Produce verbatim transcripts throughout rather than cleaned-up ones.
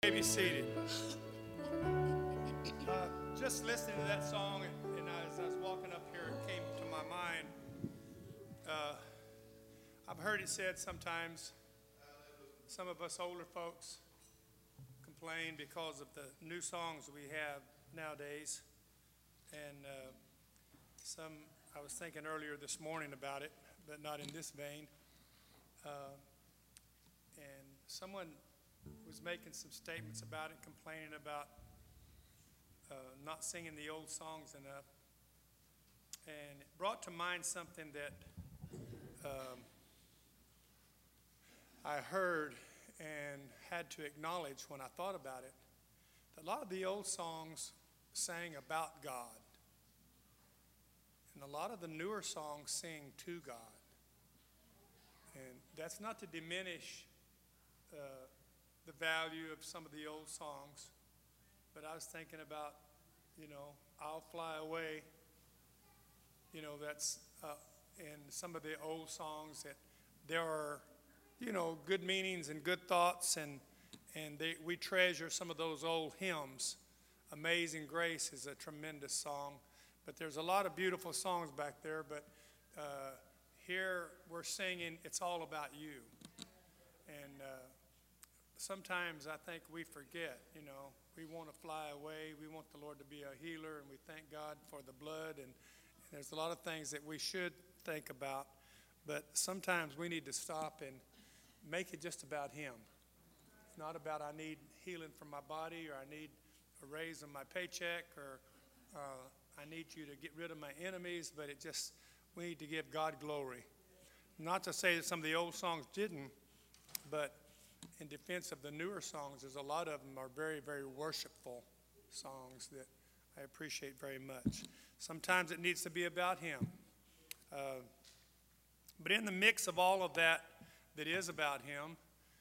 Be seated. Uh, just listening to that song, and, and as I was walking up here, it came to my mind. Uh, I've heard it said sometimes, some of us older folks complain because of the new songs we have nowadays. And uh, some, I was thinking earlier this morning about it, but not in this vein. Uh, and someone was making some statements about it, complaining about uh, not singing the old songs enough. And it brought to mind something that um, I heard and had to acknowledge when I thought about it. That a lot of the old songs sang about God. And a lot of the newer songs sing to God. And that's not to diminish uh, the value of some of the old songs, but I was thinking about, you know, I'll Fly Away, you know, that's uh, in some of the old songs that there are, you know, good meanings and good thoughts, and and they, we treasure some of those old hymns. Amazing Grace is a tremendous song, but there's a lot of beautiful songs back there, but uh, here we're singing It's All About You. And uh, sometimes I think we forget, you know, we want to fly away. We want the Lord to be a healer, and we thank God for the blood. And, and there's a lot of things that we should think about, but sometimes we need to stop and make it just about Him. It's not about I need healing from my body, or I need a raise in my paycheck, or uh, I need you to get rid of my enemies, but it just, we need to give God glory. Not to say that some of the old songs didn't, but in defense of the newer songs, there's a lot of them are very, very worshipful songs that I appreciate very much. Sometimes it needs to be about Him. Uh, but in the mix of all of that that is about Him,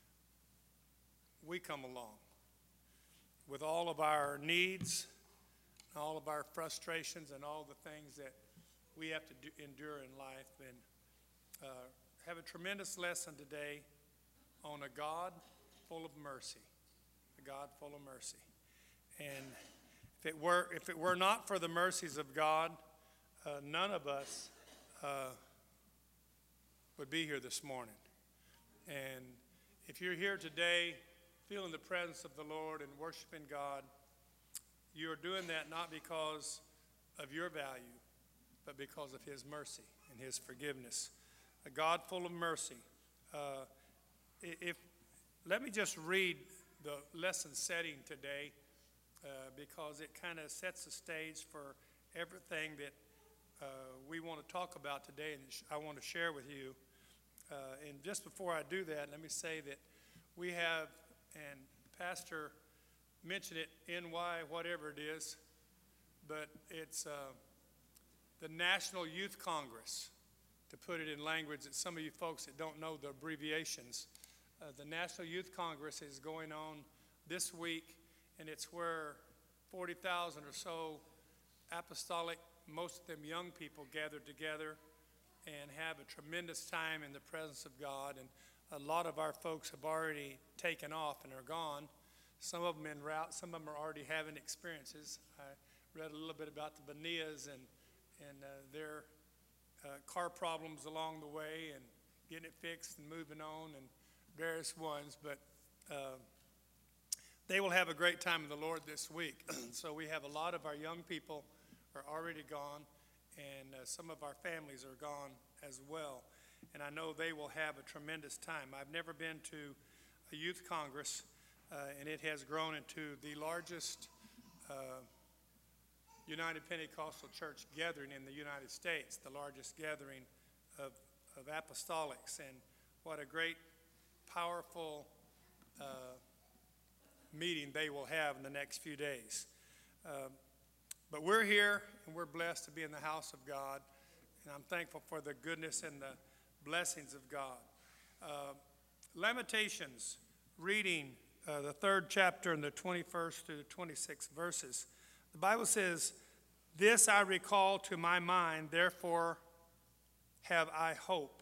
we come along with all of our needs, all of our frustrations, and all the things that we have to do, endure in life. And uh, have a tremendous lesson today on a God full of mercy, a God full of mercy. And if it were, if it were not for the mercies of God, uh, none of us uh, would be here this morning. And if you're here today feeling the presence of the Lord and worshiping God, you're doing that not because of your value, but because of His mercy and His forgiveness. A God full of mercy. Uh, If, let me just read the lesson setting today uh, because it kind of sets the stage for everything that uh, we want to talk about today and I want to share with you. Uh, and just before I do that, let me say that we have, and Pastor mentioned it, N Y, whatever it is, but it's uh, the National Youth Congress, to put it in language that some of you folks that don't know the abbreviations. Uh, the National Youth Congress is going on this week, and it's where forty thousand or so apostolic, most of them young people, gathered together and have a tremendous time in the presence of God. And a lot of our folks have already taken off and are gone. Some of them en route, some of them are already having experiences. I read a little bit about the Benias and, and uh, their uh, car problems along the way and getting it fixed and moving on, and various ones, but uh, they will have a great time in the Lord this week. So we have a lot of our young people are already gone, and uh, some of our families are gone as well. And I know they will have a tremendous time. I've never been to a youth congress, uh, and it has grown into the largest uh, United Pentecostal Church gathering in the United States, the largest gathering of, of apostolics. And what a great powerful uh, meeting they will have in the next few days. Uh, but we're here, and we're blessed to be in the house of God, and I'm thankful for the goodness and the blessings of God. Uh, Lamentations, reading uh, the third chapter and the twenty-first through the twenty-sixth verses. The Bible says, "This I recall to my mind, therefore have I hope."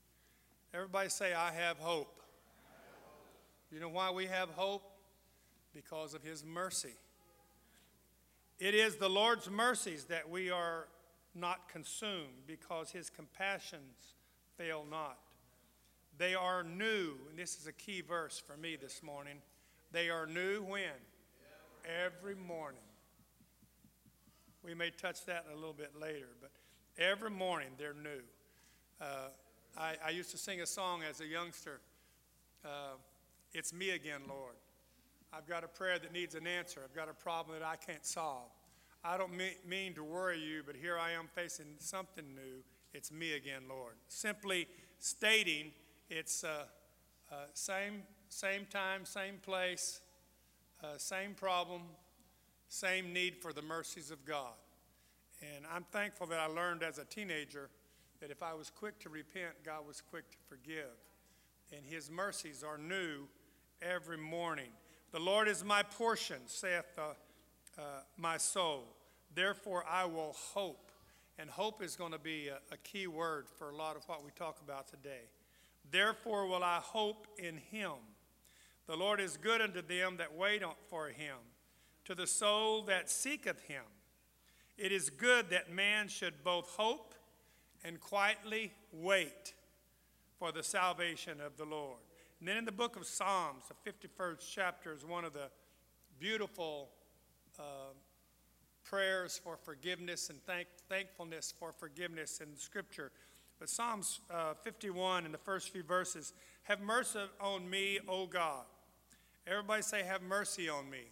Everybody say, "I have hope." You know why we have hope? because of his mercy. It is the Lord's mercies that we are not consumed, because his compassions fail not. They are new, and this is a key verse for me this morning. They are new when? Every morning. We may touch that a little bit later, but every morning they're new. Uh, I, I used to sing a song as a youngster. Uh, it's me again, Lord. I've got a prayer that needs an answer. I've got a problem that I can't solve. I don't mean, mean to worry you, but here I am facing something new. It's me again, Lord. Simply stating it's uh, uh, same, same time, same place, uh, same problem, same need for the mercies of God. And I'm thankful that I learned as a teenager that if I was quick to repent, God was quick to forgive. And his mercies are new every morning. The Lord is my portion, saith the, uh, my soul. Therefore I will hope. And hope is going to be a, a key word for a lot of what we talk about today. Therefore will I hope in him. The Lord is good unto them that wait on for him, to the soul that seeketh him. It is good that man should both hope and quietly wait for the salvation of the Lord. And then in the book of Psalms, the fifty-first chapter is one of the beautiful uh, prayers for forgiveness and thank, thankfulness for forgiveness in Scripture. But Psalms uh, fifty-one, in the first few verses, have mercy on me, O God. Everybody say, have mercy on me.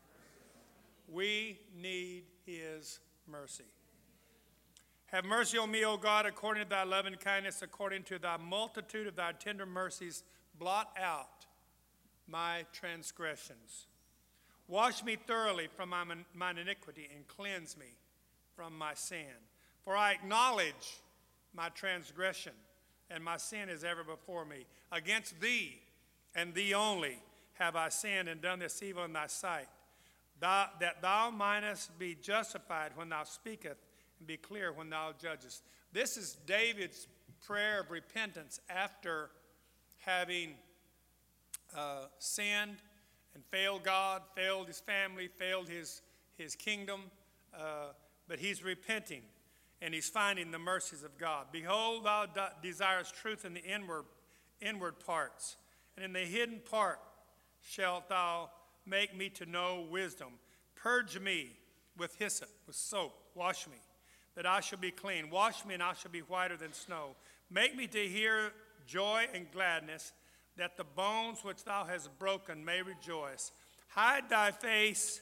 We need his mercy. Have mercy on me, O God, according to thy loving kindness, according to thy multitude of thy tender mercies. Blot out my transgressions. Wash me thoroughly from my, mine iniquity and cleanse me from my sin. For I acknowledge my transgression, and my sin is ever before me. Against thee and thee only have I sinned and done this evil in thy sight, thou, that thou mightest be justified when thou speakest, and be clear when thou judgest. This is David's prayer of repentance after having uh, sinned and failed God, failed his family, failed his, his kingdom, uh, but he's repenting and he's finding the mercies of God. Behold, thou desirest truth in the inward, inward parts, and in the hidden part shalt thou make me to know wisdom. Purge me with hyssop, with soap, wash me, that I shall be clean. Wash me, and I shall be whiter than snow. Make me to hear joy and gladness, that the bones which thou hast broken may rejoice. Hide thy face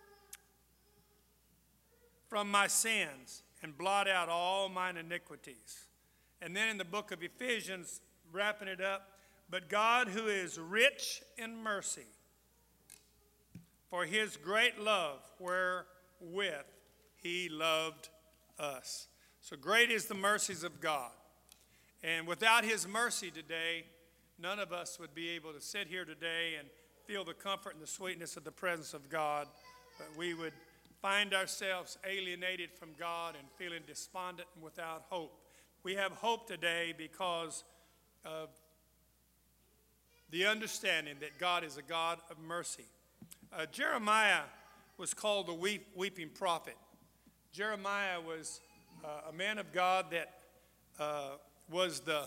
from my sins, and blot out all mine iniquities. And then in the book of Ephesians, wrapping it up, but God, who is rich in mercy, for his great love wherewith he loved us. So great is the mercies of God. And without his mercy today, none of us would be able to sit here today and feel the comfort and the sweetness of the presence of God, but we would find ourselves alienated from God and feeling despondent and without hope. We have hope today because of the understanding that God is a God of mercy. Uh, Jeremiah was called the weep, weeping prophet. Jeremiah was uh, a man of God that uh, was the,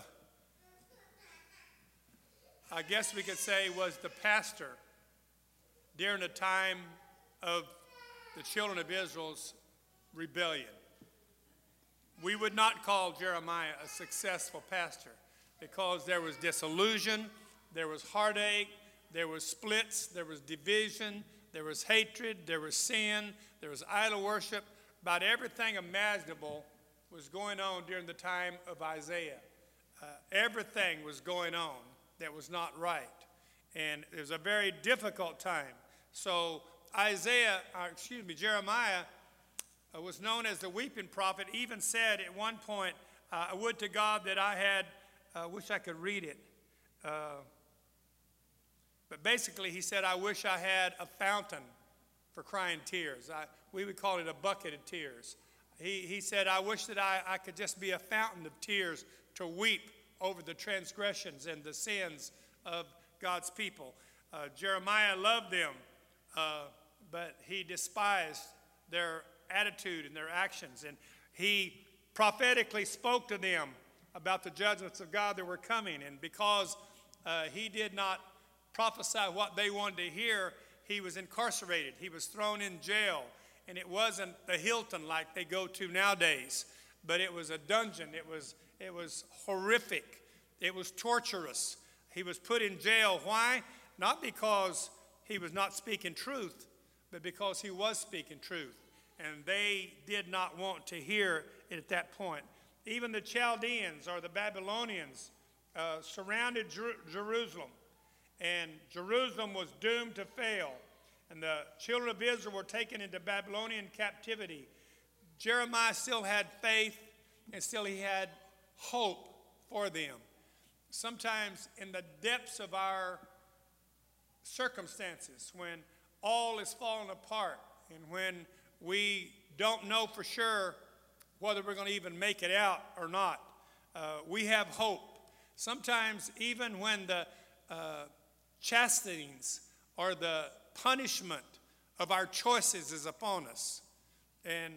I guess we could say, was the pastor during the time of the children of Israel's rebellion. We would not call Jeremiah a successful pastor because there was disillusion, there was heartache, there was splits, there was division, there was hatred, there was sin, there was idol worship. About everything imaginable was going on during the time of Isaiah. Uh, everything was going on that was not right. And it was a very difficult time. So Isaiah, uh, excuse me, Jeremiah uh, was known as the weeping prophet, even said at one point, uh, I would to God that I had, I uh, wish I could read it. Uh, but basically he said, I wish I had a fountain for crying tears. I, we would call it a bucket of tears. He, he said, I wish that I, I could just be a fountain of tears to weep over the transgressions and the sins of God's people. Uh, Jeremiah loved them uh, but he despised their attitude and their actions. And he prophetically spoke to them about the judgments of God that were coming. And because uh, he did not prophesy what they wanted to hear, he was incarcerated. He was thrown in jail. And it wasn't the Hilton like they go to nowadays, but it was a dungeon. It was, it was horrific. It was torturous. He was put in jail. Why? Not because he was not speaking truth, but because he was speaking truth. And they did not want to hear it at that point. Even the Chaldeans or the Babylonians uh, surrounded Jer- Jerusalem. And Jerusalem was doomed to fail. And the children of Israel were taken into Babylonian captivity. Jeremiah still had faith, and still he had hope for them. Sometimes in the depths of our circumstances, when all is falling apart, and when we don't know for sure whether we're going to even make it out or not, uh, we have hope. Sometimes even when the uh, chastenings or the punishment of our choices is upon us. And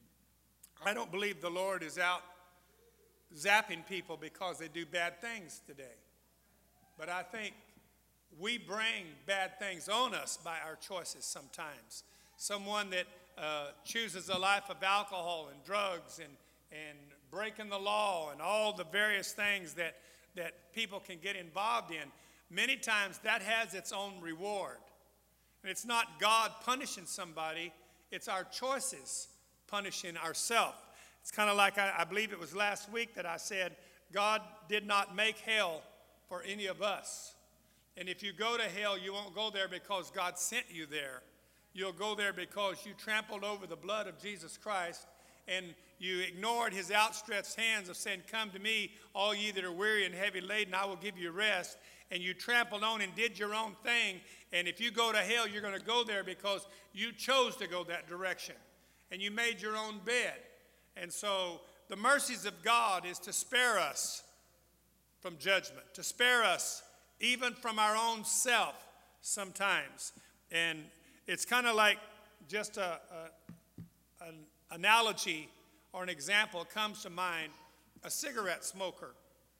I don't believe the Lord is out zapping people because they do bad things today. But I think we bring bad things on us by our choices sometimes. Someone that uh, chooses a life of alcohol and drugs and, and breaking the law and all the various things that, that people can get involved in, many times that has its own reward. And it's not God punishing somebody, it's our choices punishing ourselves. It's kind of like, I, I believe it was last week that I said, God did not make hell for any of us. And if you go to hell, you won't go there because God sent you there. You'll go there because you trampled over the blood of Jesus Christ and you ignored his outstretched hands of saying, come to me, all ye that are weary and heavy laden, I will give you rest. And you trampled on and did your own thing. And if you go to hell, you're going to go there because you chose to go that direction. And you made your own bed. And so the mercies of God is to spare us from judgment, to spare us even from our own self sometimes. And it's kind of like just a, a, an analogy or an example comes to mind, a cigarette smoker.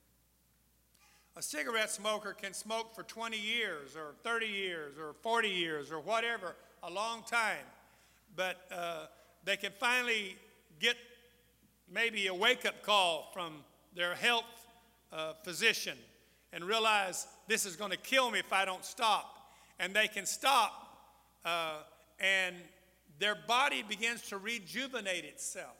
A cigarette smoker can smoke for twenty years or thirty years or forty years or whatever, a long time. But uh, they can finally get maybe a wake-up call from their health uh, physician and realize this is going to kill me if I don't stop. And they can stop, uh, and their body begins to rejuvenate itself.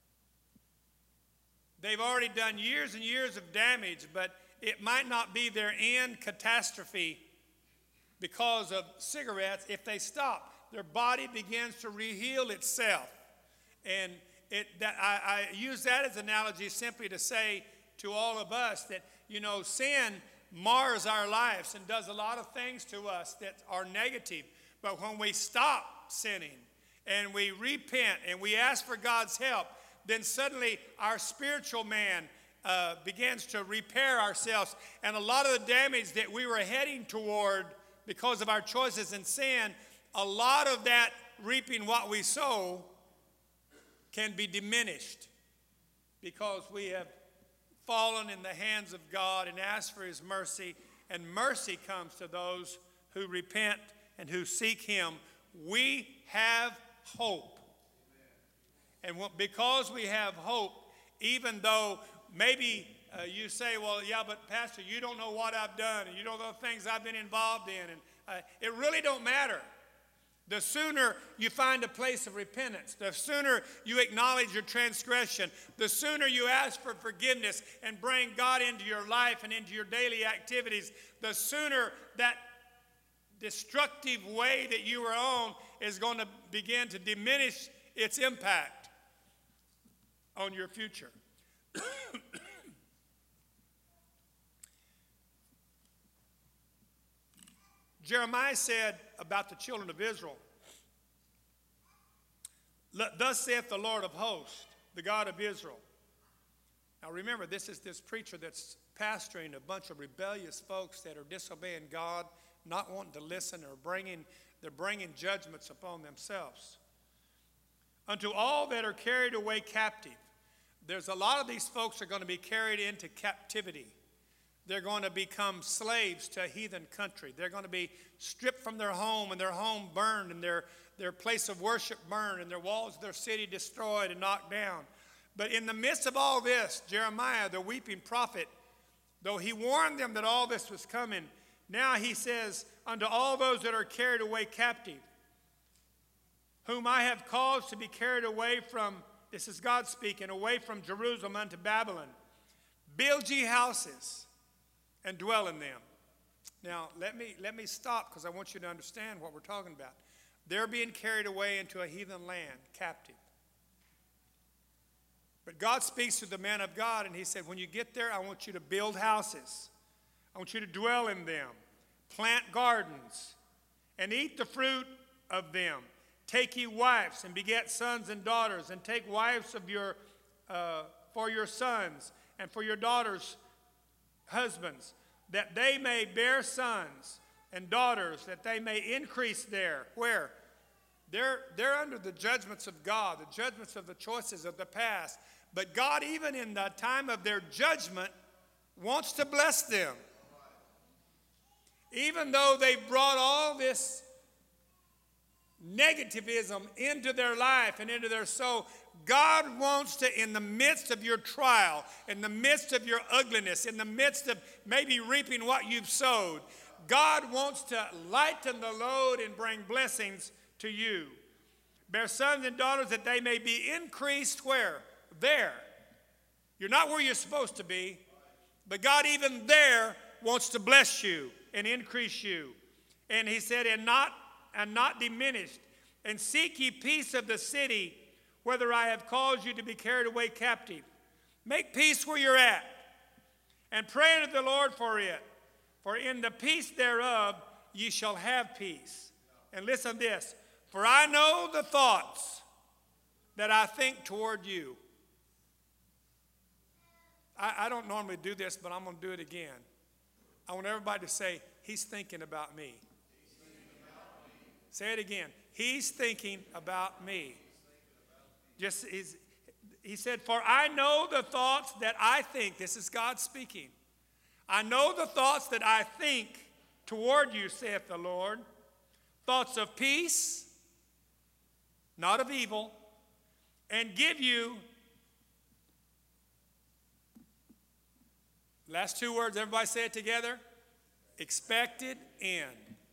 They've already done years and years of damage, but it might not be their end catastrophe because of cigarettes. If they stop, their body begins to reheal itself. And it, that, I, I use that as an analogy simply to say to all of us that, you know, sin mars our lives and does a lot of things to us that are negative. But when we stop sinning and we repent and we ask for God's help, then suddenly our spiritual man Uh, begins to repair ourselves. And a lot of the damage that we were heading toward because of our choices in sin, a lot of that reaping what we sow can be diminished because we have fallen in the hands of God and asked for his mercy. And mercy comes to those who repent and who seek him. We have hope. And because we have hope, even though maybe uh, you say, well, yeah, but Pastor, you don't know what I've done, and you don't know the things I've been involved in, and uh, it really don't matter. The sooner you find a place of repentance, the sooner you acknowledge your transgression, the sooner you ask for forgiveness and bring God into your life and into your daily activities, the sooner that destructive way that you were on is going to begin to diminish its impact on your future. Jeremiah said about the children of Israel, thus saith the Lord of hosts, the God of Israel. Now remember, this is this preacher that's pastoring a bunch of rebellious folks that are disobeying God, not wanting to listen or bringing they're bringing judgments upon themselves. Unto all that are carried away captive. There's a lot of these folks are going to be carried into captivity. They're going to become slaves to a heathen country. They're going to be stripped from their home and their home burned and their, their place of worship burned and their walls of their city destroyed and knocked down. But in the midst of all this, Jeremiah, the weeping prophet, though he warned them that all this was coming, now he says, unto all those that are carried away captive, whom I have caused to be carried away from, this is God speaking, away from Jerusalem unto Babylon, build ye houses and dwell in them. Now, let me, let me stop because I want you to understand what we're talking about. They're being carried away into a heathen land, captive. But God speaks to the man of God, and he said, when you get there, I want you to build houses. I want you to dwell in them, plant gardens, and eat the fruit of them. Take ye wives and beget sons and daughters, and take wives of your, uh, for your sons and for your daughters' husbands, that they may bear sons and daughters, that they may increase there. Where? They're, they're under the judgments of God, the judgments of the choices of the past. But God, even in the time of their judgment, wants to bless them. Even though they've brought all this negativism into their life and into their soul, God wants to, in the midst of your trial, in the midst of your ugliness, in the midst of maybe reaping what you've sowed, God wants to lighten the load and bring blessings to you. Bear sons and daughters that they may be increased where? There. You're not where you're supposed to be, but God even there wants to bless you and increase you. And he said, and not and not diminished. And seek ye peace of the city, whether I have caused you to be carried away captive. Make peace where you're at, and pray unto the Lord for it. For in the peace thereof ye shall have peace. And listen to this. For I know the thoughts that I think toward you. I, I don't normally do this, but I'm going to do it again. I want everybody to say, he's thinking about me. Say it again. He's thinking about me. Just he's, he said, for I know the thoughts that I think. This is God speaking. I know the thoughts that I think toward you, saith the Lord. Thoughts of peace, not of evil, and give you, last two words, everybody say it together, expected end.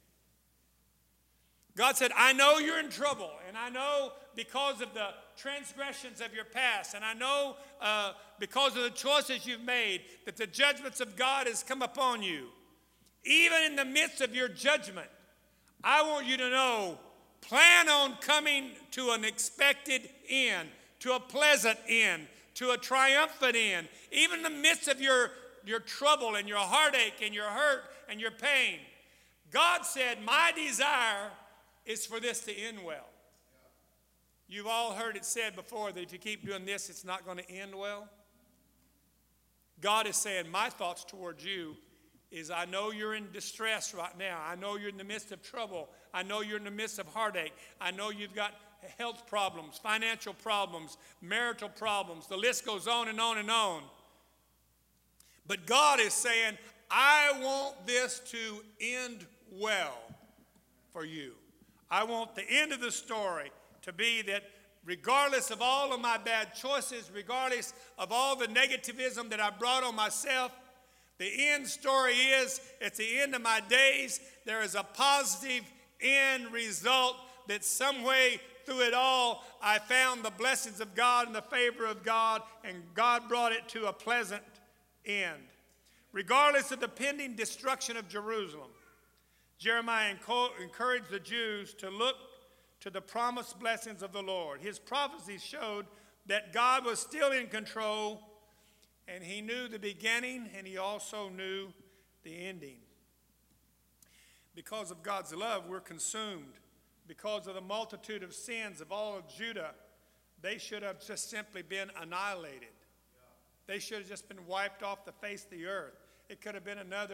God said, I know you're in trouble, and I know because of the transgressions of your past, and I know uh, because of the choices you've made that the judgments of God has come upon you. Even in the midst of your judgment, I want you to know, plan on coming to an expected end, to a pleasant end, to a triumphant end. Even in the midst of your, your trouble and your heartache and your hurt and your pain, God said, my desire is for this to end well. You've all heard it said before that if you keep doing this, it's not going to end well. God is saying, my thoughts towards you is I know you're in distress right now. I know you're in the midst of trouble. I know you're in the midst of heartache. I know you've got health problems, financial problems, marital problems. The list goes on and on and on. But God is saying, I want this to end well for you. I want the end of the story to be that regardless of all of my bad choices, regardless of all the negativism that I brought on myself, the end story is, at the end of my days, there is a positive end result that some way through it all, I found the blessings of God and the favor of God, and God brought it to a pleasant end. Regardless of the pending destruction of Jerusalem, Jeremiah encouraged the Jews to look to the promised blessings of the Lord. His prophecies showed that God was still in control, and he knew the beginning, and he also knew the ending. Because of God's love, we're consumed. Because of the multitude of sins of all of Judah, they should have just simply been annihilated. They should have just been wiped off the face of the earth. It could have been another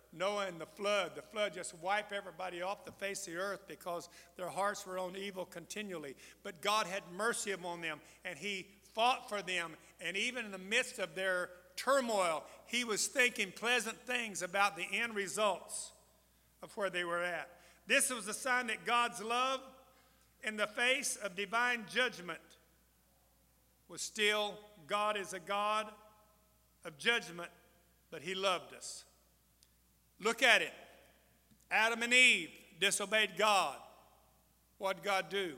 Noah and the flood. The flood just wiped everybody off the face of the earth because their hearts were on evil continually. But God had mercy upon them, and he fought for them. And even in the midst of their turmoil, he was thinking pleasant things about the end results of where they were at. This was a sign that God's love in the face of divine judgment was still, God is a God of judgment, but he loved us. Look at it. Adam and Eve disobeyed God. What did God do?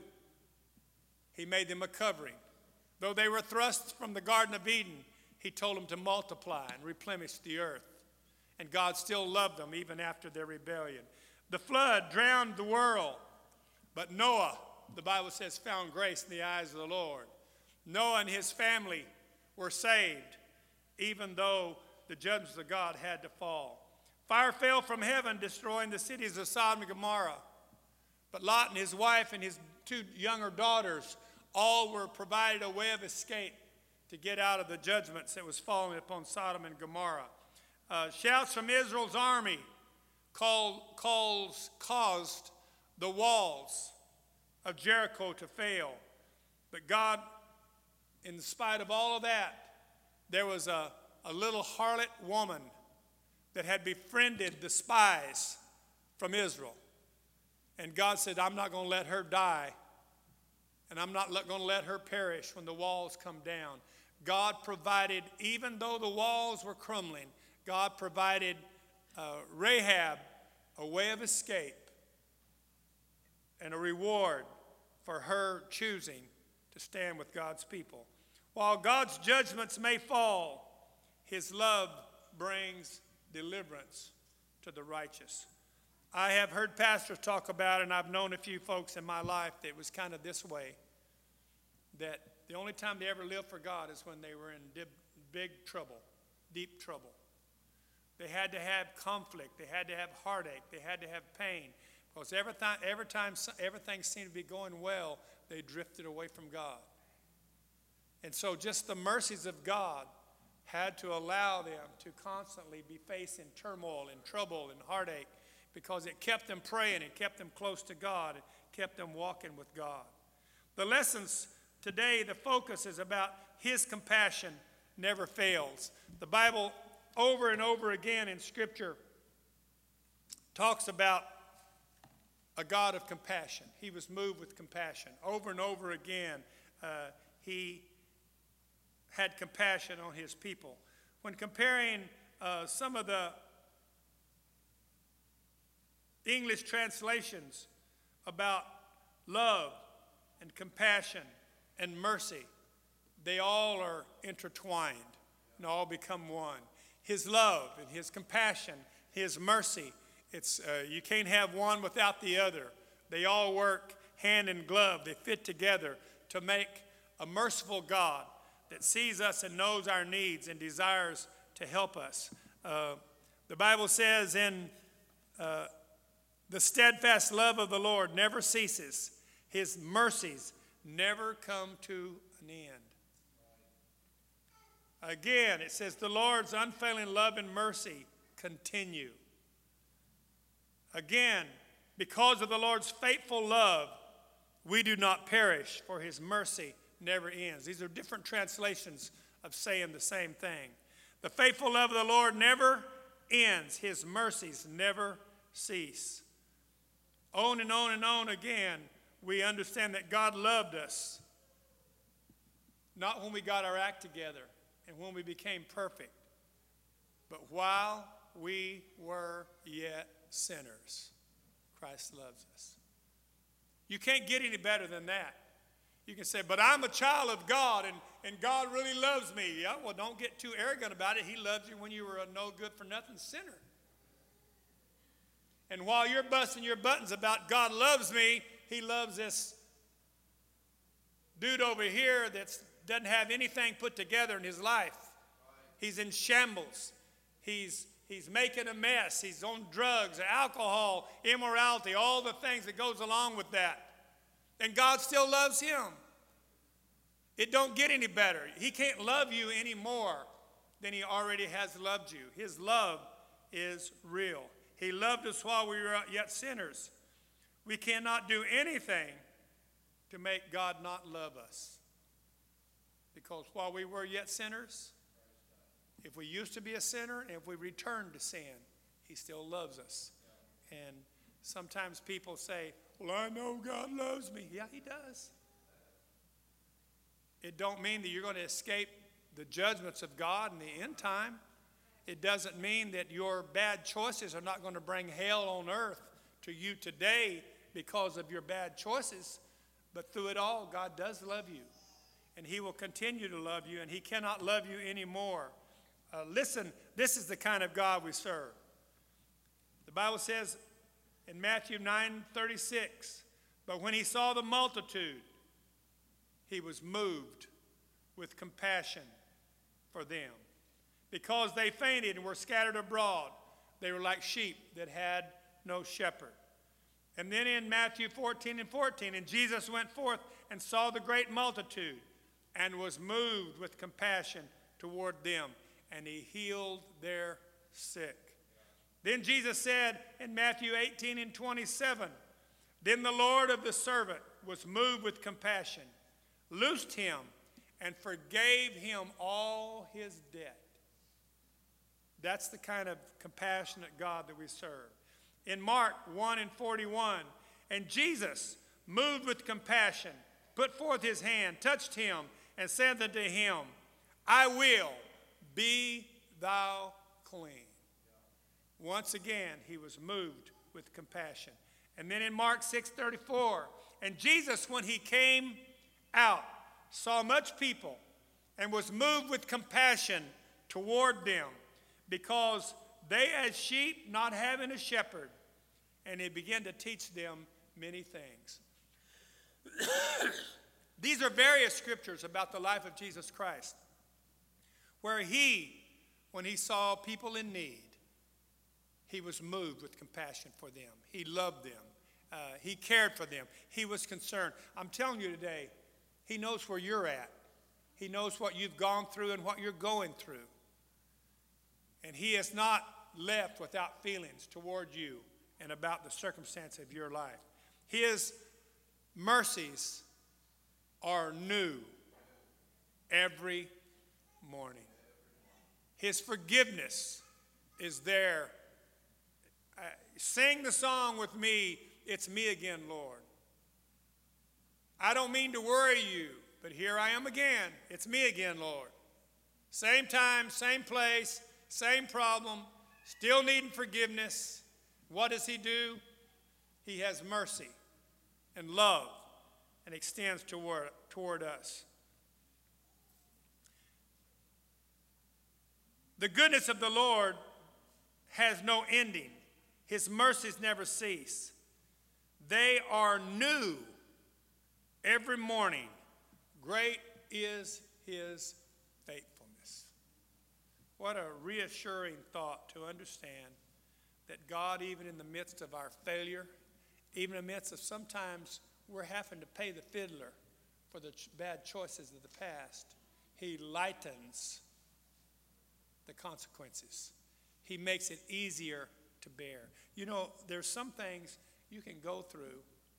He made them a covering. Though they were thrust from the Garden of Eden, he told them to multiply and replenish the earth. And God still loved them even after their rebellion. The flood drowned the world, but Noah, the Bible says, found grace in the eyes of the Lord. Noah and his family were saved, even though the judgments of God had to fall. Fire fell from heaven, destroying the cities of Sodom and Gomorrah. But Lot and his wife and his two younger daughters all were provided a way of escape to get out of the judgments that was falling upon Sodom and Gomorrah. Uh, shouts from Israel's army called, calls, caused the walls of Jericho to fail. But God, in spite of all of that, there was a, a little harlot woman that had befriended the spies from Israel. And God said, I'm not going to let her die, and I'm not going to let her perish when the walls come down. God provided, even though the walls were crumbling, God provided uh, Rahab a way of escape and a reward for her choosing to stand with God's people. While God's judgments may fall, his love brings deliverance to the righteous. I have heard pastors talk about it, and I've known a few folks in my life that was kind of this way, that the only time they ever lived for God is when they were in dib, big trouble, deep trouble. They had to have conflict. They had to have heartache. They had to have pain. Because every time, every time everything seemed to be going well, they drifted away from God. And so just the mercies of God had to allow them to constantly be facing turmoil and trouble and heartache, because it kept them praying, it kept them close to God, it kept them walking with God. The lessons today, the focus is about his compassion never fails. The Bible over and over again in Scripture talks about a God of compassion. He was moved with compassion. Over and over again, uh, he had compassion on his people. When comparing uh, some of the English translations about love and compassion and mercy, they all are intertwined and all become one. His love and his compassion, his mercy, it's uh, you can't have one without the other. They all work hand in glove. They fit together to make a merciful God that sees us and knows our needs and desires to help us. Uh, the Bible says in uh, the steadfast love of the Lord never ceases. His mercies never come to an end. Again, it says the Lord's unfailing love and mercy continue. Again, because of the Lord's faithful love, we do not perish, for his mercy never ends. These are different translations of saying the same thing. The faithful love of the Lord never ends. His mercies never cease. On and on and on again, we understand that God loved us, not when we got our act together and when we became perfect, but while we were yet sinners, Christ loves us. You can't get any better than that. You can say, but I'm a child of God, and, and God really loves me. Yeah, well, don't get too arrogant about it. He loves you when you were a no-good-for-nothing sinner. And while you're busting your buttons about God loves me, he loves this dude over here that doesn't have anything put together in his life. He's in shambles. He's, he's making a mess. He's on drugs, alcohol, immorality, all the things that goes along with that. And God still loves him. It don't get any better. He can't love you any more than he already has loved you. His love is real. He loved us while we were yet sinners. We cannot do anything to make God not love us. Because while we were yet sinners, if we used to be a sinner, and if we return to sin, he still loves us. And sometimes people say, well, I know God loves me. Yeah, he does. It don't mean that you're going to escape the judgments of God in the end time. It doesn't mean that your bad choices are not going to bring hell on earth to you today because of your bad choices. But through it all, God does love you. And he will continue to love you, and he cannot love you anymore. Uh, listen, this is the kind of God we serve. The Bible says in Matthew nine thirty-six, but when he saw the multitude, he was moved with compassion for them, because they fainted and were scattered abroad. They were like sheep that had no shepherd. And then in Matthew fourteen and fourteen, and Jesus went forth and saw the great multitude and was moved with compassion toward them, and he healed their sick. Then Jesus said in Matthew eighteen and twenty-seven, then the Lord of the servant was moved with compassion, loosed him, and forgave him all his debt. That's the kind of compassionate God that we serve. In Mark one and forty-one, and Jesus, moved with compassion, put forth his hand, touched him, and said unto him, I will, be thou clean. Once again, he was moved with compassion. And then in Mark six thirty-four, and Jesus, when he came out, saw much people, and was moved with compassion toward them, because they as sheep not having a shepherd, and he began to teach them many things. These are various scriptures about the life of Jesus Christ, where he, when he saw people in need, he was moved with compassion for them. He loved them. Uh, he cared for them. He was concerned. I'm telling you today, he knows where you're at. He knows what you've gone through and what you're going through. And he is not left without feelings toward you and about the circumstance of your life. His mercies are new every morning. His forgiveness is there. Uh, sing the song with me, It's Me Again, Lord. I don't mean to worry you, but here I am again. It's me again, Lord. Same time, same place, same problem, still needing forgiveness. What does he do? He has mercy and love and extends toward, toward us. The goodness of the Lord has no ending. His mercies never cease. They are new every morning. Great is his faithfulness. What a reassuring thought to understand that God, even in the midst of our failure, even in the midst of sometimes we're having to pay the fiddler for the ch- bad choices of the past, he lightens the consequences. He makes it easier to bear. You know, there's some things you can go through,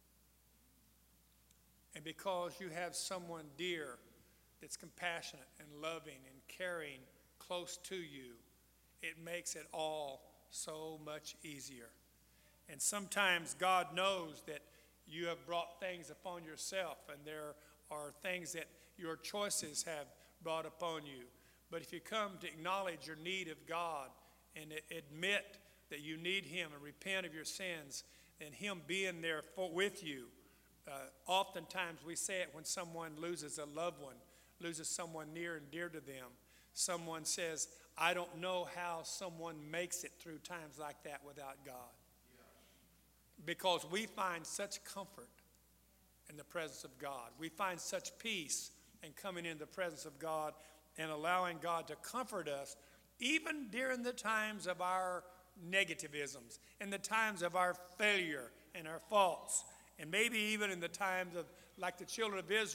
and because you have someone dear that's compassionate and loving and caring close to you, it makes it all so much easier. And sometimes God knows that you have brought things upon yourself, and there are things that your choices have brought upon you. But if you come to acknowledge your need of God and admit that you need him and repent of your sins, and him being there for, with you, uh, oftentimes we say it when someone loses a loved one, loses someone near and dear to them. Someone says, I don't know how someone makes it through times like that without God. Because we find such comfort in the presence of God. We find such peace in coming into the presence of God and allowing God to comfort us, even during the times of our negativisms, in the times of our failure and our faults, and maybe even in the times of, like the children of Israel,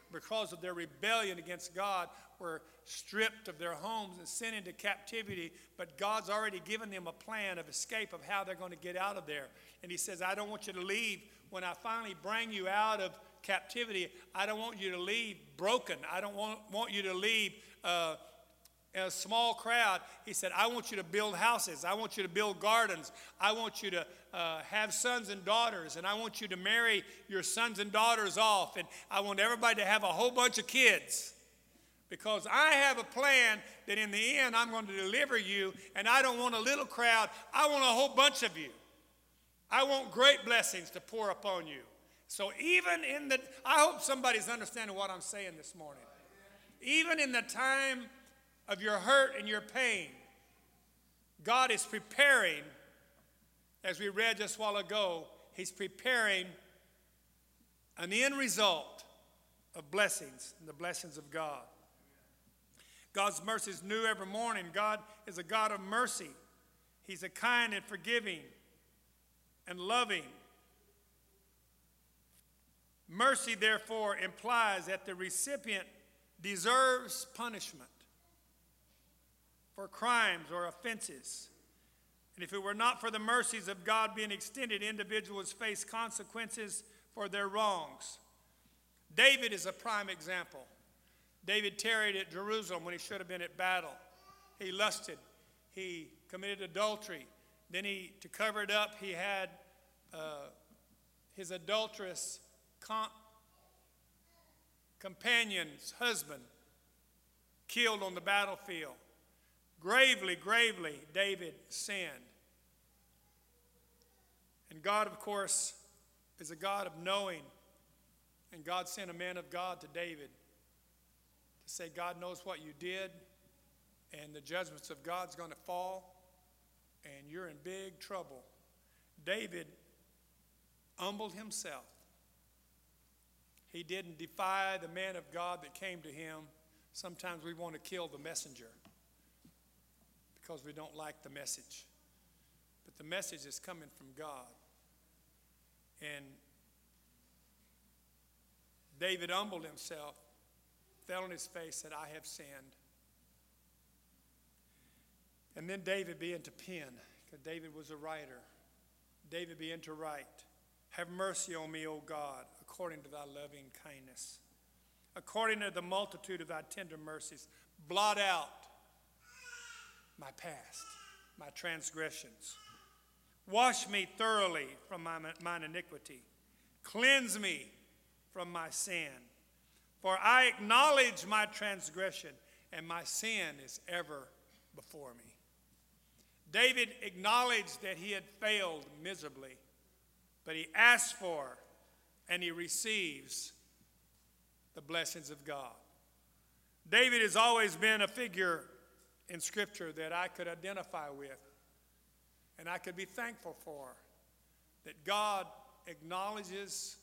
because of their rebellion against God, were stripped of their homes and sent into captivity. But God's already given them a plan of escape of how they're going to get out of there. And he says, I don't want you to leave. When I finally bring you out of captivity, I don't want you to leave broken. I don't want, want you to leave uh, a small crowd. He said, I want you to build houses. I want you to build gardens. I want you to uh, have sons and daughters. And I want you to marry your sons and daughters off. And I want everybody to have a whole bunch of kids. Because I have a plan that in the end I'm going to deliver you. And I don't want a little crowd. I want a whole bunch of you. I want great blessings to pour upon you. So even in the, I hope somebody's understanding what I'm saying this morning. Even in the time of your hurt and your pain, God is preparing, as we read just a while ago, he's preparing an end result of blessings, and the blessings of God. God's mercy is new every morning. God is a God of mercy. He's a kind and forgiving and loving. Mercy, therefore, implies that the recipient deserves punishment for crimes or offenses. And if it were not for the mercies of God being extended, individuals face consequences for their wrongs. David is a prime example. David tarried at Jerusalem when he should have been at battle. He lusted. He committed adultery. Then he, to cover it up, he had uh, his adulterous com- companion's husband killed on the battlefield. Gravely, gravely, David sinned. And God, of course, is a God of knowing. And God sent a man of God to David to say, God knows what you did, and the judgments of God's going to fall, and you're in big trouble. David humbled himself. He didn't defy the man of God that came to him. Sometimes we want to kill the messenger because we don't like the message. But the message is coming from God. And David humbled himself, fell on his face, said, I have sinned. And then David began to pen, because David was a writer. David began to write, have mercy on me, O God, according to thy loving kindness. According to the multitude of thy tender mercies, blot out my past, my transgressions. Wash me thoroughly from my, mine iniquity. Cleanse me from my sin. For I acknowledge my transgression, and my sin is ever before me. David acknowledged that he had failed miserably, but he asked for and he receives the blessings of God. David has always been a figure in Scripture that I could identify with and I could be thankful for, that God acknowledges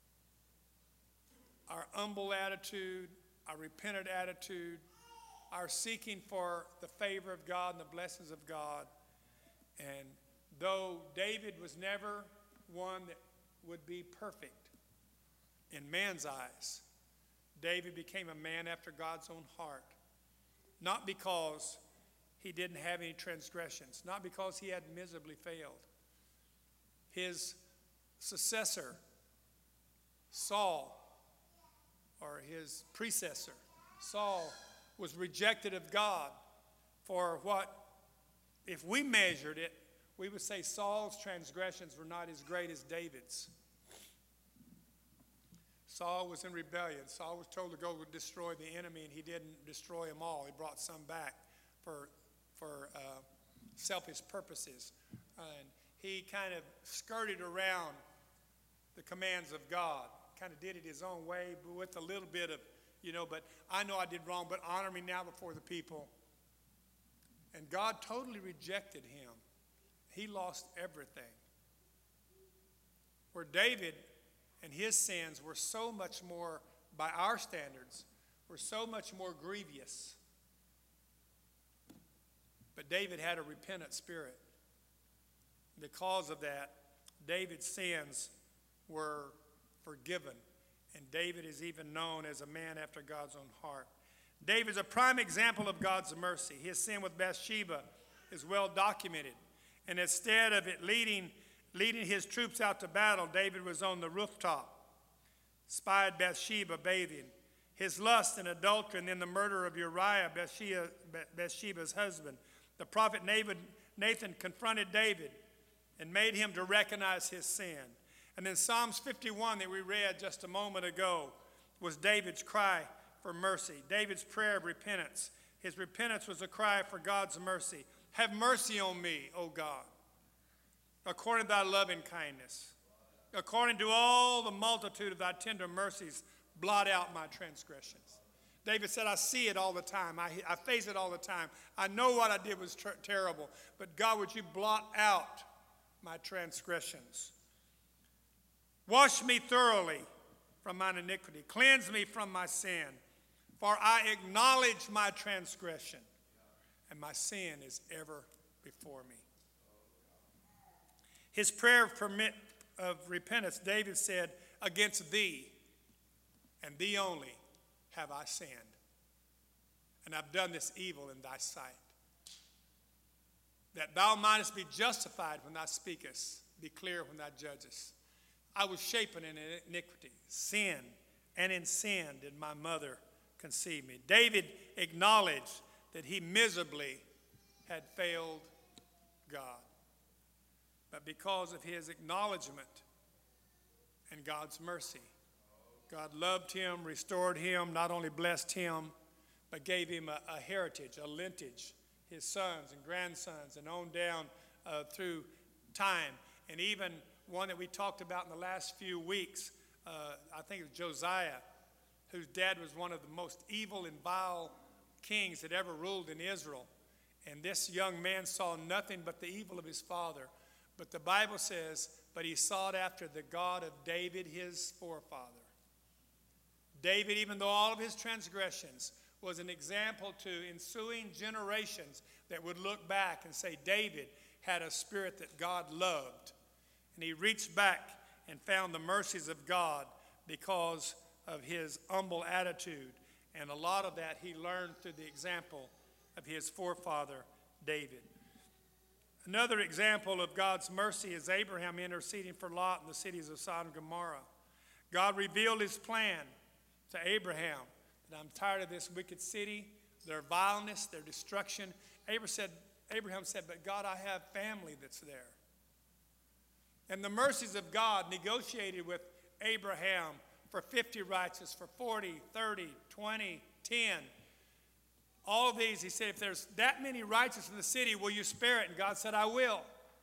our humble attitude, our repentant attitude, our seeking for the favor of God and the blessings of God. And though David was never one that would be perfect in man's eyes, David became a man after God's own heart. Not because he didn't have any transgressions, not because he had miserably failed. His successor, Saul, or his predecessor, Saul, was rejected of God for what, if we measured it, we would say Saul's transgressions were not as great as David's. Saul was in rebellion. Saul was told to go destroy the enemy, and he didn't destroy them all. He brought some back for, for uh, selfish purposes. And he kind of skirted around the commands of God, kind of did it his own way, but with a little bit of, you know, but I know I did wrong, but honor me now before the people. And God totally rejected him. He lost everything. Where David and his sins were so much more, by our standards, were so much more grievous. But David had a repentant spirit. Because of that, David's sins were forgiven. And David is even known as a man after God's own heart. David is a prime example of God's mercy. His sin with Bathsheba is well documented. And instead of it leading, leading his troops out to battle, David was on the rooftop, spied Bathsheba bathing. His lust and adultery, and then the murder of Uriah, Bathsheba, Bathsheba's husband. The prophet Nathan confronted David and made him to recognize his sin. And then Psalms fifty-one that we read just a moment ago was David's cry for mercy, David's prayer of repentance. His repentance was a cry for God's mercy. Have mercy on me, O God, according to thy loving kindness. According to all the multitude of thy tender mercies, blot out my transgressions. David said, I see it all the time. I, I face it all the time. I know what I did was ter- terrible. But God, would you blot out my transgressions? Wash me thoroughly from mine iniquity. Cleanse me from my sin. For I acknowledge my transgression, and my sin is ever before me. His prayer of, permit, of repentance, David said, against thee, and thee only, have I sinned, and I've done this evil in thy sight, that thou mightest be justified when thou speakest, be clear when thou judgest. I was shapen in iniquity, sin, and in sin did my mother conceive me. David acknowledged that he miserably had failed God. But because of his acknowledgement and God's mercy, God loved him, restored him, not only blessed him, but gave him a, a heritage, a lineage, his sons and grandsons, and on down uh, through time. And even one that we talked about in the last few weeks, uh, I think it was Josiah, whose dad was one of the most evil and vile kings that ever ruled in Israel. And this young man saw nothing but the evil of his father. But the Bible says, but he sought after the God of David, his forefather. David, even though all of his transgressions, was an example to ensuing generations that would look back and say, David had a spirit that God loved. And he reached back and found the mercies of God because of his humble attitude. And a lot of that he learned through the example of his forefather, David. Another example of God's mercy is Abraham interceding for Lot in the cities of Sodom and Gomorrah. God revealed his plan to Abraham that I'm tired of this wicked city, their vileness, their destruction. Abraham said, Abraham said, but God, I have family that's there. And the mercies of God negotiated with Abraham for fifty righteous, for forty, thirty, twenty, ten. All of these, he said, if there's that many righteous in the city, will you spare it? And God said, I will.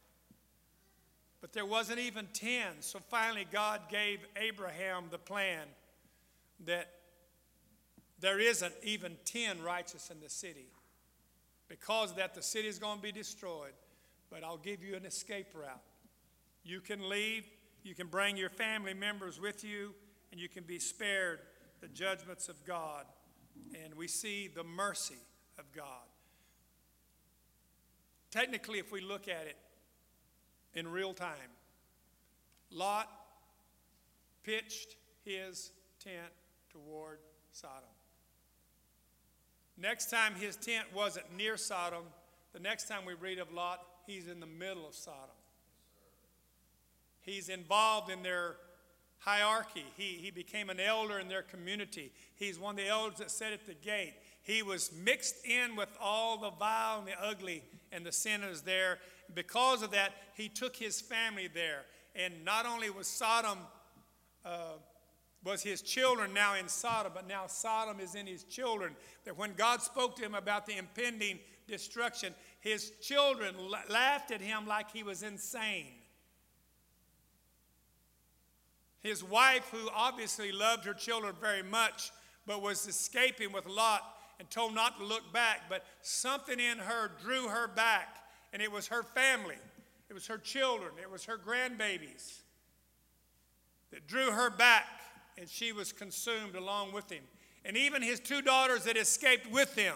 But there wasn't even ten. So finally, God gave Abraham the plan that there isn't even ten righteous in the city. Because of that, the city is going to be destroyed. But I'll give you an escape route. You can leave. You can bring your family members with you, and you can be spared the judgments of God. And we see the mercy of God. Technically, if we look at it in real time, Lot pitched his tent toward Sodom. Next time his tent wasn't near Sodom, the next time we read of Lot, he's in the middle of Sodom. He's involved in their hierarchy. He, he became an elder in their community. He's one of the elders that sat at the gate. He was mixed in with all the vile and the ugly and the sinners there. Because of that, he took his family there. And not only was Sodom, uh, was his children now in Sodom, but now Sodom is in his children. That when God spoke to him about the impending destruction, his children la- laughed at him like he was insane. His wife, who obviously loved her children very much, but was escaping with Lot and told not to look back, but something in her drew her back, and it was her family. It was her children. It was her grandbabies that drew her back, and she was consumed along with him. And even his two daughters that escaped with him.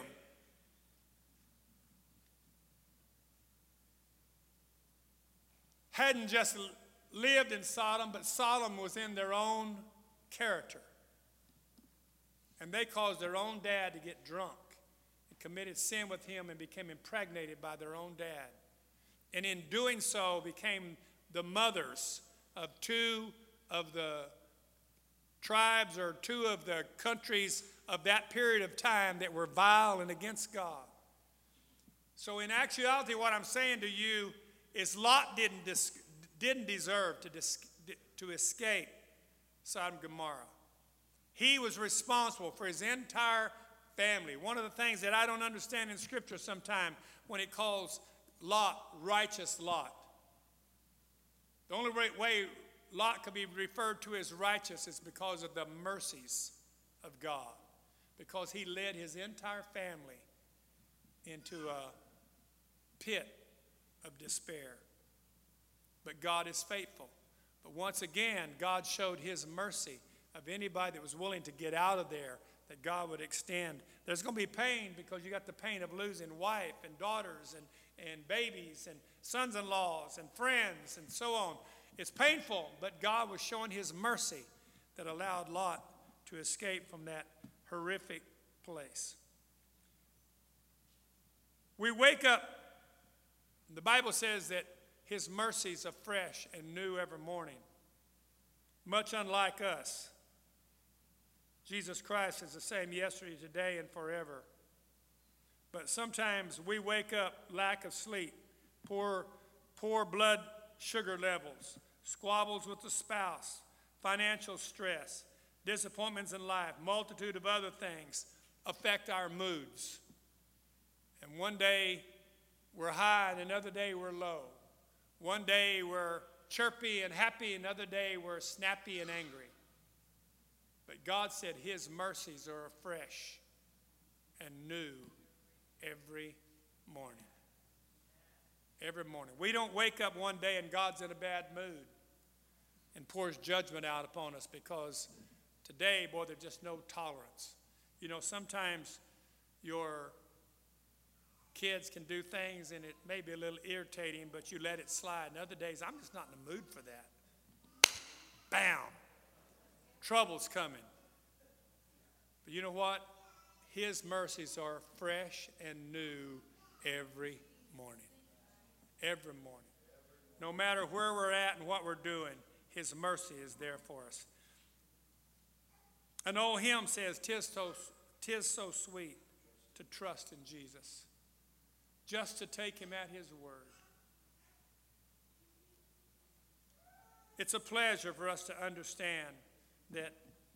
Hadn't just lived in Sodom, but Sodom was in their own character. And they caused their own dad to get drunk and committed sin with him and became impregnated by their own dad. And in doing so became the mothers of two of the tribes or two of the countries of that period of time that were vile and against God. So in actuality, what I'm saying to you is Lot didn't, dis- didn't deserve to, dis- to escape Sodom and Gomorrah. He was responsible for his entire family. One of the things that I don't understand in Scripture sometimes when it calls Lot righteous Lot. The only way Lot could be referred to as righteous is because of the mercies of God. Because he led his entire family into a pit of despair. But God is faithful. But once again, God showed his mercy of anybody that was willing to get out of there, that God would extend. There's going to be pain because you got the pain of losing wife and daughters and, and babies and sons-in-laws and friends and so on. It's painful, but God was showing his mercy that allowed Lot to escape from that horrific place. We wake up, the Bible says that his mercies are fresh and new every morning. Much unlike us, Jesus Christ is the same yesterday, today, and forever. But sometimes we wake up lack of sleep, poor, poor blood sugar levels, squabbles with the spouse, financial stress, disappointments in life, multitude of other things affect our moods. And one day we're high and another day we're low. One day we're chirpy and happy, another day we're snappy and angry. But God said his mercies are fresh and new every morning. Every morning. We don't wake up one day and God's in a bad mood and pours judgment out upon us because today, boy, there's just no tolerance. You know, sometimes your kids can do things and it may be a little irritating, but you let it slide. And other days, I'm just not in the mood for that. Bam! Trouble's coming. But you know what? His mercies are fresh and new every morning. Every morning. No matter where we're at and what we're doing, his mercy is there for us. An old hymn says, "'Tis so, 'tis so sweet to trust in Jesus, just to take him at his word." It's a pleasure for us to understand that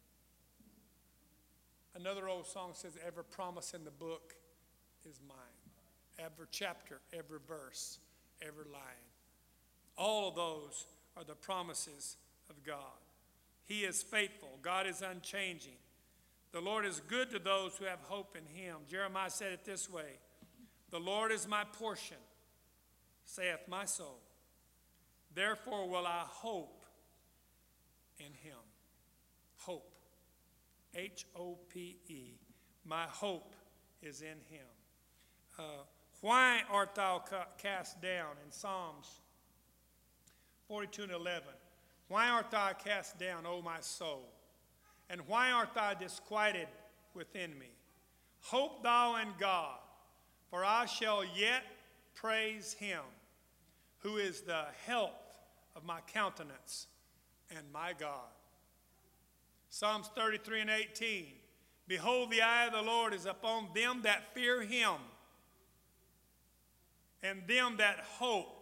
another old song says, every promise in the book is mine. Every chapter, every verse, every line. All of those are the promises of God. He is faithful. God is unchanging. The Lord is good to those who have hope in him. Jeremiah said it this way, "The Lord is my portion, saith my soul. Therefore will I hope in him." Hope. H O P E. My hope is in him. Uh, why art thou ca- cast down? In Psalms forty-two and eleven. Why art thou cast down, O my soul? And why art thou disquieted within me? Hope thou in God, for I shall yet praise him, who is the health of my countenance and my God. Psalms thirty-three and eighteen. Behold, the eye of the Lord is upon them that fear him, and them that hope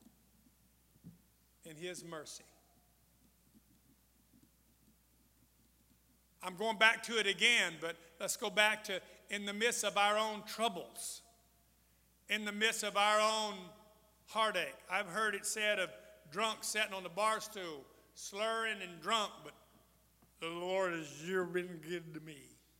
in his mercy. I'm going back to it again, but let's go back to in the midst of our own troubles, in the midst of our own heartache. I've heard it said of drunks sitting on the bar stool, slurring and drunk, but the Lord has sure been good to me.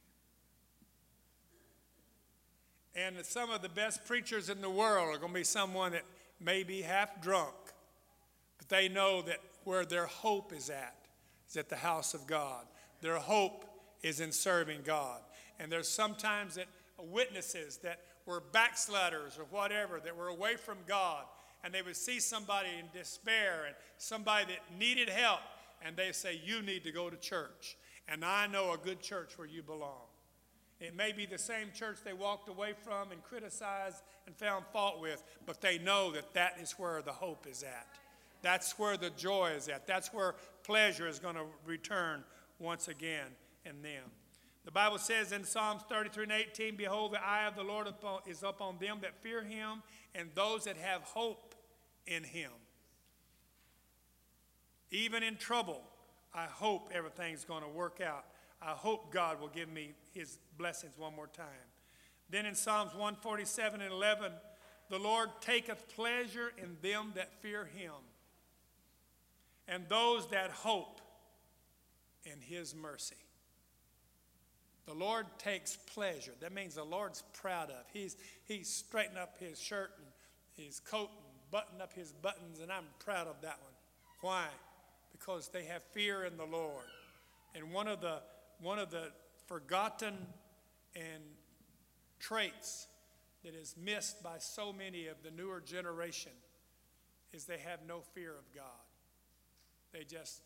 And some of the best preachers in the world are going to be someone that may be half drunk, but they know that where their hope is at is at the house of God. Their hope is in serving God. And there's sometimes that witnesses that were backsliders or whatever, that were away from God, and they would see somebody in despair and somebody that needed help, and they say, you need to go to church. And I know a good church where you belong. It may be the same church they walked away from and criticized and found fault with, but they know that that is where the hope is at. That's where the joy is at. That's where pleasure is going to return once again in them. The Bible says in Psalms thirty-three and eighteen, behold, the eye of the Lord is upon them that fear him and those that have hope in him. Even in trouble, I hope everything's going to work out. I hope God will give me his blessings one more time. Then in Psalms one forty-seven and eleven, the Lord taketh pleasure in them that fear him, and those that hope in his mercy. The Lord takes pleasure. That means the Lord's proud of. He's, he's straightened up his shirt and his coat and buttoned up his buttons, and I'm proud of that one. Why? Because they have fear in the Lord. And one of the, one of the forgotten and traits that is missed by so many of the newer generation is they have no fear of God. They just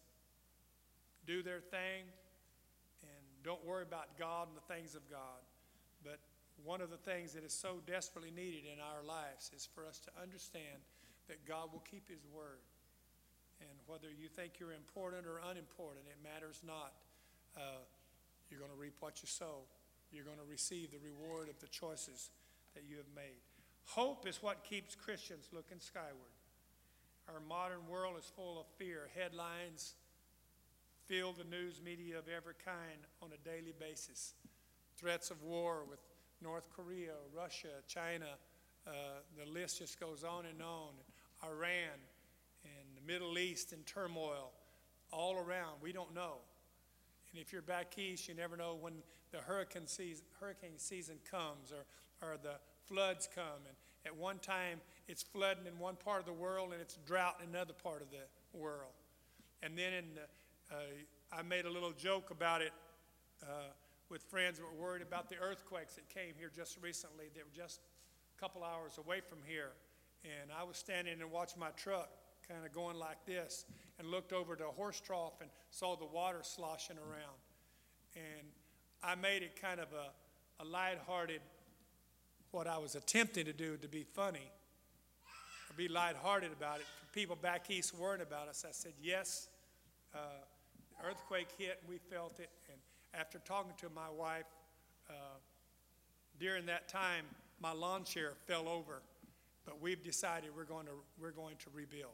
do their thing and don't worry about God and the things of God. But one of the things that is so desperately needed in our lives is for us to understand that God will keep his word. And whether you think you're important or unimportant, it matters not. Uh, you're going to reap what you sow. You're going to receive the reward of the choices that you have made. Hope is what keeps Christians looking skyward. Our modern world is full of fear. Headlines fill the news media of every kind on a daily basis. Threats of war with North Korea, Russia, China, uh, the list just goes on and on. Iran and the Middle East in turmoil all around. We don't know. And if you're back east, you never know when the hurricane season, hurricane season comes or, or the floods come. And at one time, it's flooding in one part of the world and it's drought in another part of the world. And then in the, uh, I made a little joke about it uh, with friends that were worried about the earthquakes that came here just recently. They were just a couple hours away from here. And I was standing and watching my truck kind of going like this and looked over to a horse trough and saw the water sloshing around. And I made it kind of a, a lighthearted, what I was attempting to do to be funny, or be lighthearted about it. For people back east worrying about us, I said, yes, uh, the earthquake hit and we felt it. And after talking to my wife, uh, during that time, my lawn chair fell over. But we've decided we're going to, we're going to rebuild.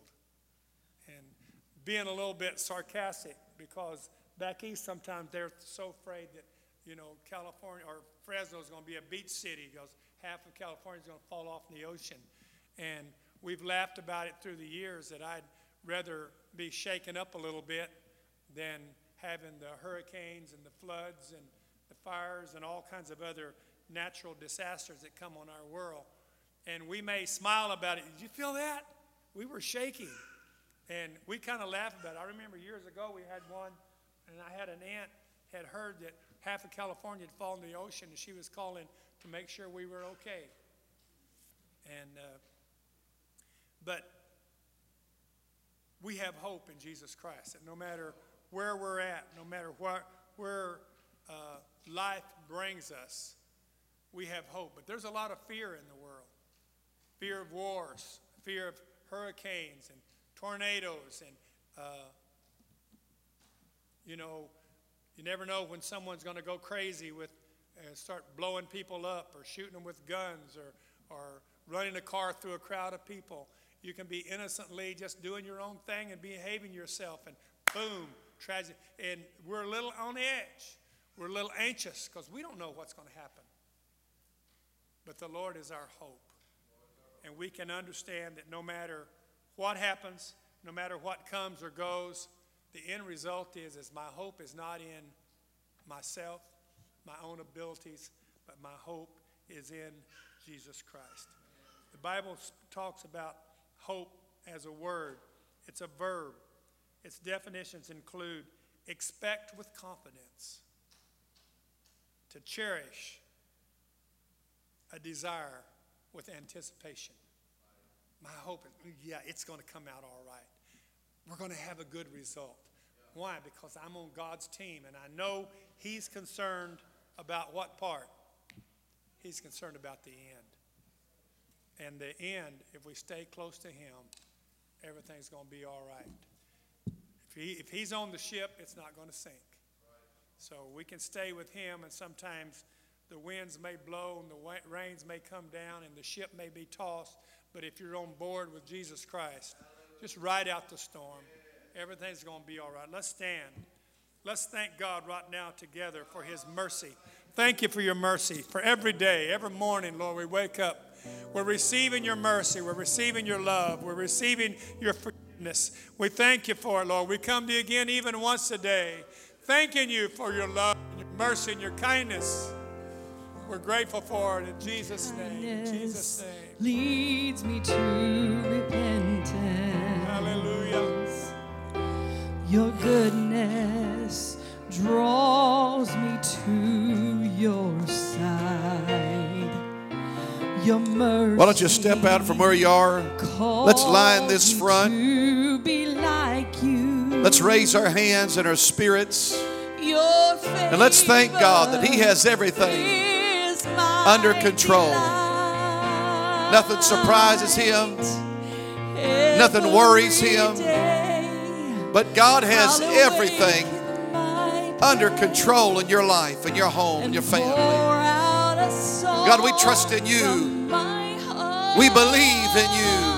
And being a little bit sarcastic, because back east sometimes they're so afraid that, you know, California or Fresno is going to be a beach city because half of California is going to fall off in the ocean. And we've laughed about it through the years that I'd rather be shaken up a little bit than having the hurricanes and the floods and the fires and all kinds of other natural disasters that come on our world. And we may smile about it. Did you feel that? We were shaking. And we kind of laugh about it. I remember years ago we had one, and I had an aunt had heard that half of California had fallen in the ocean, and she was calling to make sure we were okay. And uh, but we have hope in Jesus Christ, that no matter where we're at, no matter where, where uh, life brings us, we have hope. But there's a lot of fear in the world. Fear of wars, fear of hurricanes and tornadoes, and uh, you know, you never know when someone's going to go crazy with and uh, start blowing people up or shooting them with guns or or running a car through a crowd of people. You can be innocently just doing your own thing and behaving yourself, and boom, tragic. And we're a little on the edge. We're a little anxious because we don't know what's going to happen. But the Lord is our hope. And we can understand that no matter what happens, no matter what comes or goes, the end result is, is my hope is not in myself, my own abilities, but my hope is in Jesus Christ. The Bible talks about hope as a word. It's a verb. Its definitions include expect with confidence, to cherish a desire with anticipation. My hope is, yeah, it's going to come out all right. We're going to have a good result. Why? Because I'm on God's team, and I know He's concerned about what part? He's concerned about the end. And the end, if we stay close to Him, everything's going to be all right. If, he, if He's on the ship, it's not going to sink. So we can stay with Him, and sometimes the winds may blow and the rains may come down and the ship may be tossed. But if you're on board with Jesus Christ, just ride out the storm. Everything's going to be all right. Let's stand. Let's thank God right now together for His mercy. Thank you for your mercy. For every day, every morning, Lord, we wake up. We're receiving your mercy. We're receiving your love. We're receiving your forgiveness. We thank you for it, Lord. We come to you again even once a day, thanking you for your love, and your mercy, and your kindness. We're grateful for it in Jesus' name. In Jesus' name. Leads me to repentance. Hallelujah. Your goodness draws me to your side. Your mercy. Why don't you step out from where you are? Let's line this front. To be like you. Let's raise our hands and our spirits. Your and let's thank God that He has everything under control. Nothing surprises Him. Nothing worries Him. But God has everything under control in your life, in your home, in your family. God, we trust in you. We believe in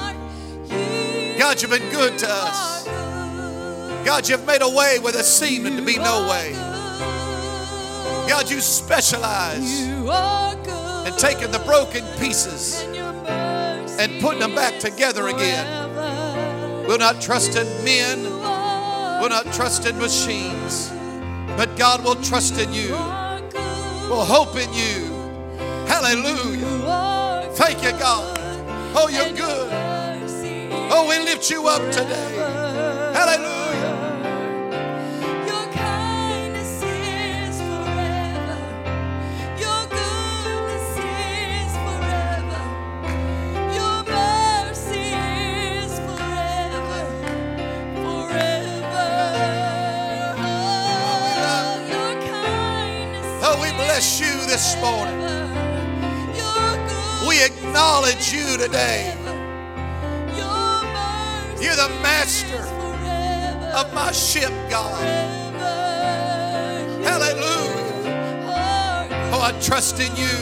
you. God, you've been good to us. God, you've made a way where there seemed to be no way. God, you specialize in taking the broken pieces and putting them back together again. We'll not trust in men. We'll not trust in machines. But God will trust in you. We'll hope in you. Hallelujah. Thank you, God. Oh, you're good. Oh, we lift you up today. Hallelujah. Bless you this morning. We acknowledge you today. You're the master of my ship, God. Hallelujah. Oh, I trust in you.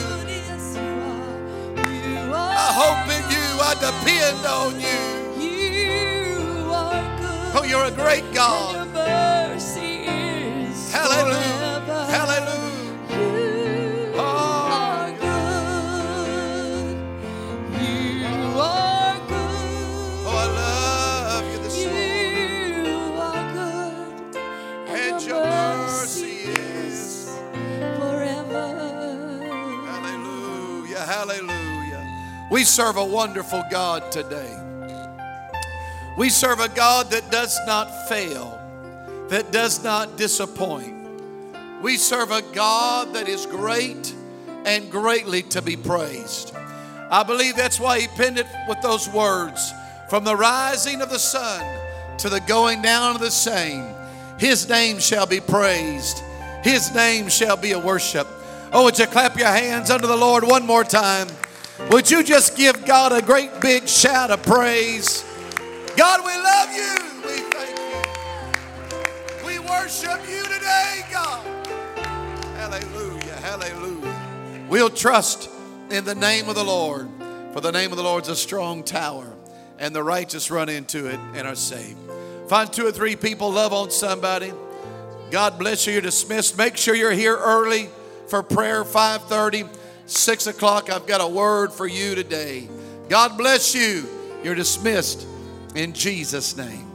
I hope in you. I depend on you. Oh, you're a great God. Hallelujah. Hallelujah. Hallelujah. We serve a wonderful God today. We serve a God that does not fail, that does not disappoint. We serve a God that is great and greatly to be praised. I believe that's why He penned it with those words, from the rising of the sun to the going down of the same. His name shall be praised. His name shall be a worship. Oh, would you clap your hands unto the Lord one more time? Would you just give God a great big shout of praise? God, we love you. We thank you. We worship you today, God. Hallelujah, hallelujah. We'll trust in the name of the Lord, for the name of the Lord is a strong tower, and the righteous run into it and are saved. Find two or three people, love on somebody. God bless you. You're dismissed. Make sure you're here early for prayer, five thirty, six o'clock. I've got a word for you today. God bless you. You're dismissed in Jesus' name.